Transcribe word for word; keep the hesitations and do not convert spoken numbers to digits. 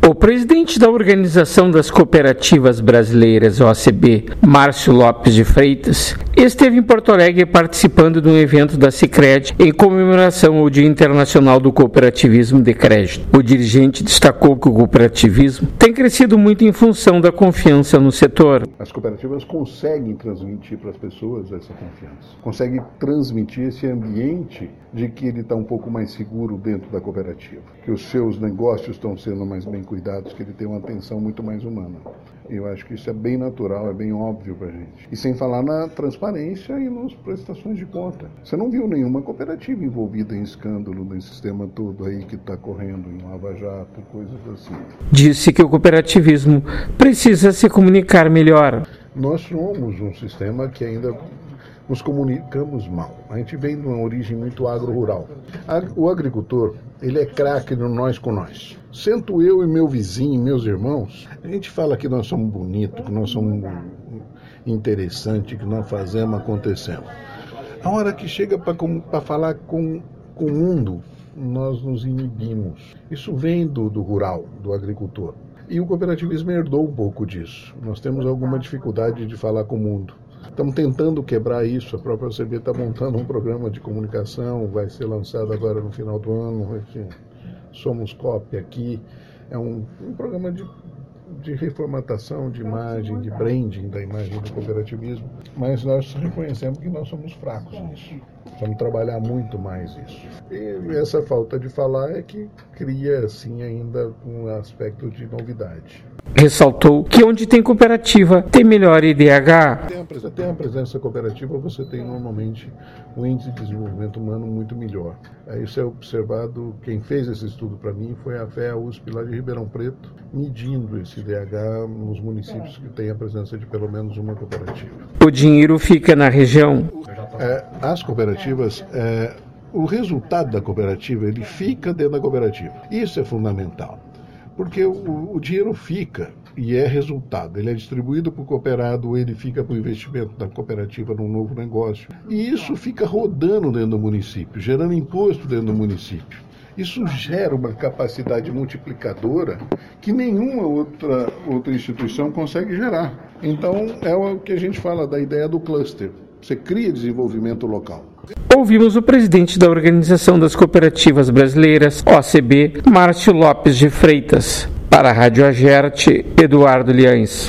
O presidente da Organização das Cooperativas Brasileiras, O A C B, Márcio Lopes de Freitas, esteve em Porto Alegre participando de um evento da Sicredi em comemoração ao Dia Internacional do Cooperativismo de Crédito. O dirigente destacou que o cooperativismo tem crescido muito em função da confiança no setor. As cooperativas conseguem transmitir para as pessoas essa confiança, conseguem transmitir esse ambiente de que ele está um pouco mais seguro dentro da cooperativa, que os seus negócios estão sendo mais bem cuidados, que ele tem uma atenção muito mais humana. Eu acho que isso é bem natural, é bem óbvio para a gente. E sem falar na transparência e nas prestações de conta. Você não viu nenhuma cooperativa envolvida em escândalo nesse sistema todo aí que está correndo em Lava Jato, coisas assim. Disse que o cooperativismo precisa se comunicar melhor. Nós somos um sistema que ainda nos comunicamos mal. A gente vem de uma origem muito agro-rural. O agricultor, ele é craque no nós com nós. Sento eu e meu vizinho, meus irmãos, a gente fala que nós somos bonitos, que nós somos interessantes, que nós fazemos acontecendo. A hora que chega para falar com, com o mundo, nós nos inibimos. Isso vem do, do rural, do agricultor. E o cooperativismo herdou um pouco disso. Nós temos alguma dificuldade de falar com o mundo. Estamos tentando quebrar isso. A própria O A C B está montando um programa de comunicação, vai ser lançado agora no final do ano. Enfim, Somos Cop aqui. É um, um programa de, de reformatação de imagem, de branding da imagem do cooperativismo. Mas nós reconhecemos que nós somos fracos nisso. Vamos trabalhar muito mais isso. E essa falta de falar é que cria, assim, ainda um aspecto de novidade. Ressaltou que onde tem cooperativa tem melhor I D H. Tem a, tem a presença cooperativa, você tem normalmente um índice de desenvolvimento humano muito melhor. Isso é observado, quem fez esse estudo para mim foi a F E A U S P lá de Ribeirão Preto, medindo esse I D H nos municípios que têm a presença de pelo menos uma cooperativa. O dinheiro fica na região. É, as cooperativas, é, o resultado da cooperativa, ele fica dentro da cooperativa. Isso é fundamental. Porque o, o dinheiro fica e é resultado. Ele é distribuído para o cooperado, ele fica para o investimento da cooperativa num novo negócio. E isso fica rodando dentro do município, gerando imposto dentro do município. Isso gera uma capacidade multiplicadora que nenhuma outra, outra instituição consegue gerar. Então, é o que a gente fala da ideia do cluster. Você cria desenvolvimento local. Ouvimos o presidente da Organização das Cooperativas Brasileiras, O A C B, Márcio Lopes de Freitas. Para a Rádio Agerte, Eduardo Liães.